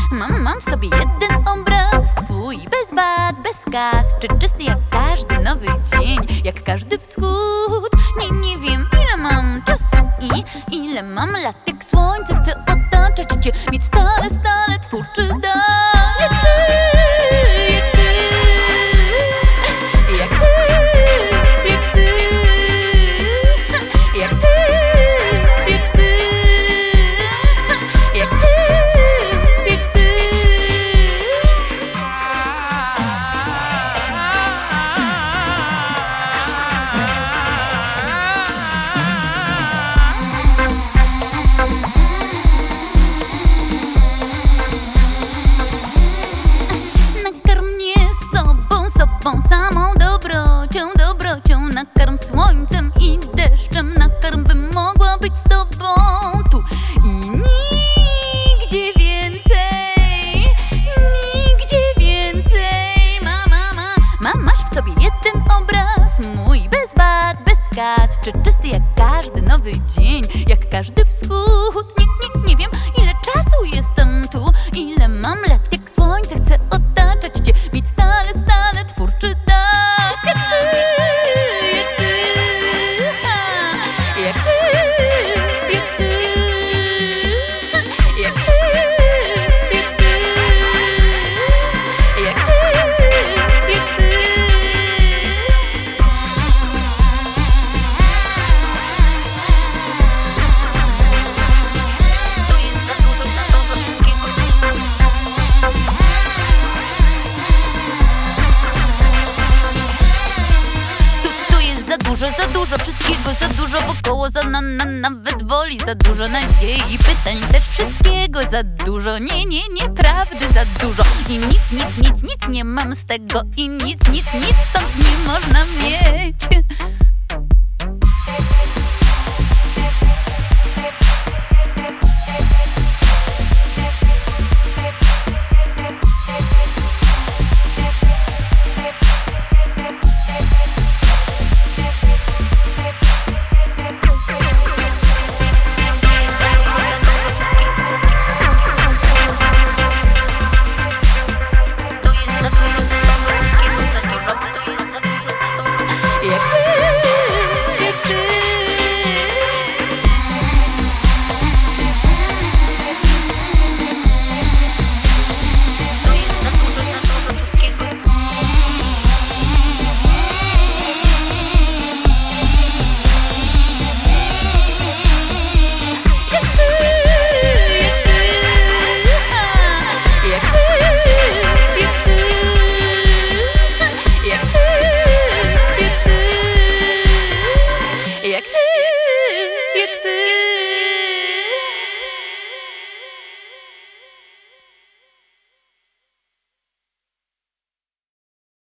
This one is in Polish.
Mam w sobie jeden obraz twój, bez wad, bez kas, czysty jak każdy nowy dzień, jak każdy wschód. Nie wiem ile mam czasu i ile mam lat, jak słońce chcę otaczać cię, mieć stale twórczy dar. Jak ty, jak ty, jak ty, jak ty, jak ty, jak ty, jak ty, jak ty. Nakarm mnie sobą, samą dobrocią, nakarm słońcem i deszczem, nakarm, bym mogła być z tobą tu i nigdzie więcej, masz w sobie jeden obraz mój, bez wad, bez kas, czysty jak każdy nowy dzień, jak każdy wschód. Nie wiem ile czasu jestem tu, ile mam lat, jak słońce chcę otaczać cię, mieć stale twórczy dar. Jak ty, jak ty, jak ty, jak ty, jak ty, jak ty, jak ty, jak ty. To jest za dużo wszystkiego. Tu jest za dużo wszystkiego, za dużo wokoło, nawet woli, za dużo nadziei, pytań, też wszystkiego za dużo. Nieprawdy za dużo i nic nie mam z tego i nic stąd nie można mieć.